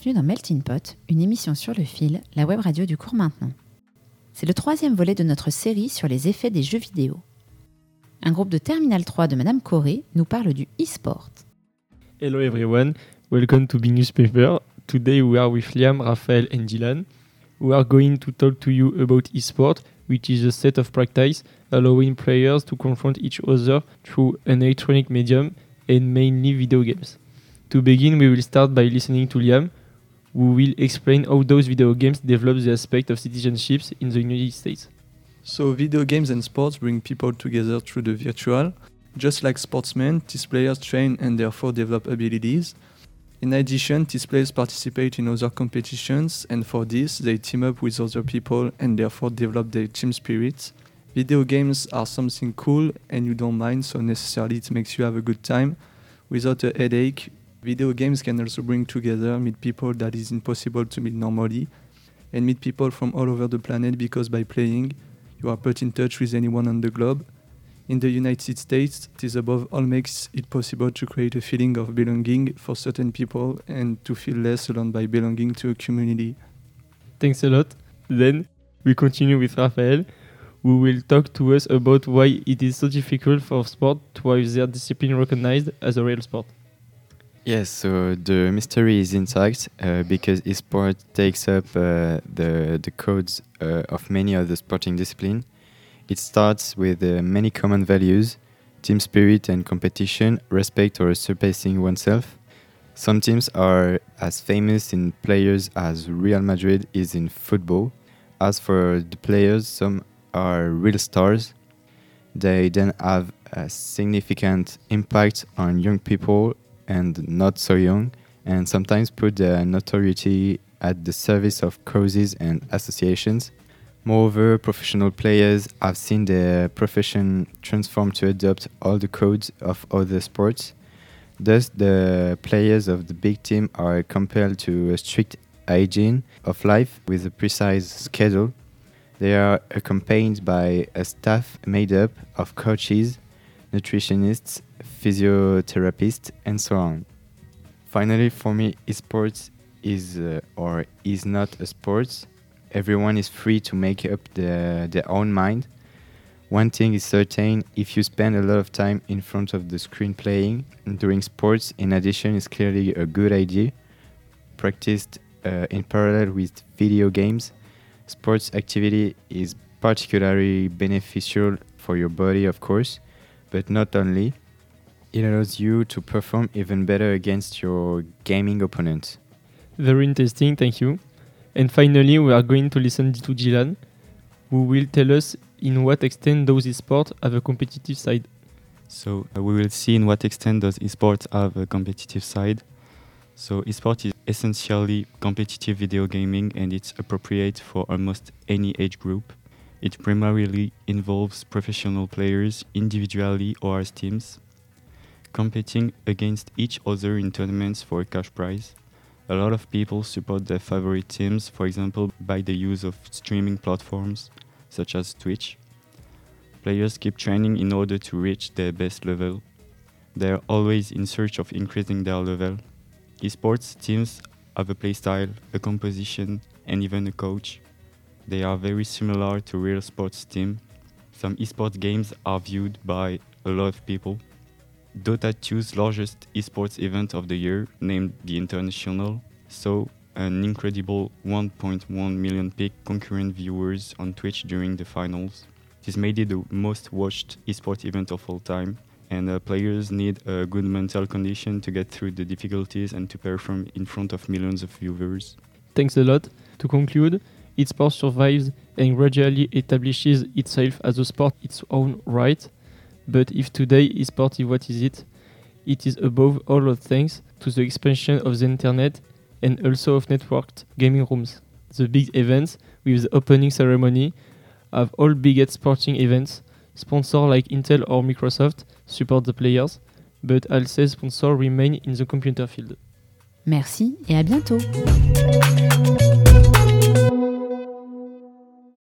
bienvenue dans Melting Pot, une émission sur le fil, la web radio du cours Maintenant. C'est le 3e volet de notre série sur les effets des jeux vidéo. Un groupe de Terminal 3 de Madame Corée nous parle du e-sport. Hello everyone, welcome to Big Newspaper. Today we are with Liam, Raphael and Dylan. We are going to talk to you about e-sport, which is a set of practice allowing players to confront each other through an electronic medium and mainly video games. To begin, we will start by listening to Liam, who will explain how those video games develop the aspect of citizenships in the United States. So video games and sports bring people together through the virtual. Just like sportsmen, these players train and therefore develop abilities. In addition, these players participate in other competitions, and for this, they team up with other people and therefore develop their team spirit. Video games are something cool and you don't mind, so necessarily it makes you have a good time without a headache. Video games can also bring together, meet people that is impossible to meet normally, and meet people from all over the planet because by playing, you are put in touch with anyone on the globe. In the United States, this above all makes it possible to create a feeling of belonging for certain people and to feel less alone by belonging to a community. Thanks a lot. Then we continue with Raphael, who will talk to us about why it is so difficult for sport to have their discipline recognized as a real sport. Yes, so the mystery is intact because esport takes up the codes of many other sporting disciplines. It starts with many common values, team spirit and competition, respect or surpassing oneself. Some teams are as famous in players as Real Madrid is in football. As for the players, some are real stars. They then have a significant impact on young people and not so young, and sometimes put their notoriety at the service of causes and associations. Moreover, professional players have seen their profession transform to adopt all the codes of other sports. Thus, the players of the big team are compelled to a strict hygiene of life with a precise schedule. They are accompanied by a staff made up of coaches, nutritionists, physiotherapists, and so on. Finally, for me, esports is or is not a sport. Everyone is free to make up their own mind. One thing is certain, if you spend a lot of time in front of the screen playing, doing sports in addition is clearly a good idea. Practiced in parallel with video games, sports activity is particularly beneficial for your body, of course, but not only. It allows you to perform even better against your gaming opponent. Very interesting, thank you. And finally, we are going to listen to Dylan, who will tell us in what extent those esports have a competitive side. So we will see in what extent does esports have a competitive side. So esports is essentially competitive video gaming and it's appropriate for almost any age group. It primarily involves professional players individually or as teams, competing against each other in tournaments for a cash prize. A lot of people support their favorite teams, for example, by the use of streaming platforms such as Twitch. Players keep training in order to reach their best level. They are always in search of increasing their level. Esports teams have a playstyle, a composition, and even a coach. They are very similar to real sports teams. Some esports games are viewed by a lot of people. Dota 2's largest esports event of the year, named the International, saw an incredible 1.1 million peak concurrent viewers on Twitch during the finals. This made it the most watched esports event of all time, and players need a good mental condition to get through the difficulties and to perform in front of millions of viewers. Thanks a lot. To conclude, esports survives and gradually establishes itself as a sport its own right. But if today esports is what is it is above all of thanks to the expansion of the internet and also of networked gaming rooms. The big events with the opening ceremony have all biggest sporting events. Sponsors like Intel or Microsoft support the players, but I'll say sponsors remain in the computer field. Merci et à bientôt.